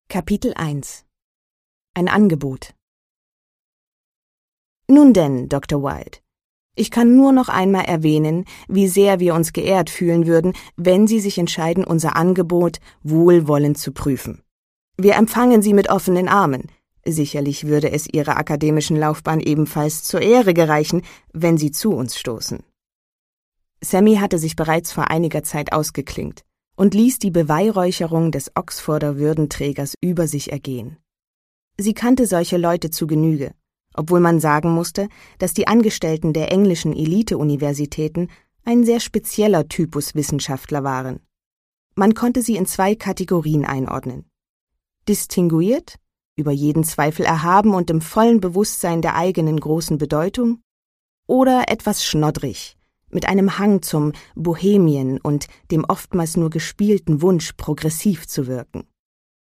Kapitel 1 Ein Angebot. Nun denn, Dr. Wilde, ich kann nur noch einmal erwähnen, wie sehr wir uns geehrt fühlen würden, wenn Sie sich entscheiden, unser Angebot wohlwollend zu prüfen. Wir empfangen Sie mit offenen Armen. Sicherlich würde es Ihrer akademischen Laufbahn ebenfalls zur Ehre gereichen, wenn Sie zu uns stoßen. Sammy hatte sich bereits vor einiger Zeit ausgeklinkt und ließ die Beweihräucherung des Oxforder Würdenträgers über sich ergehen. Sie kannte solche Leute zu Genüge, obwohl man sagen musste, dass die Angestellten der englischen Elite-Universitäten ein sehr spezieller Typus Wissenschaftler waren. Man konnte sie in 2 Kategorien einordnen. Distinguiert, über jeden Zweifel erhaben und im vollen Bewusstsein der eigenen großen Bedeutung, oder etwas schnoddrig, mit einem Hang zum Bohemien und dem oftmals nur gespielten Wunsch, progressiv zu wirken.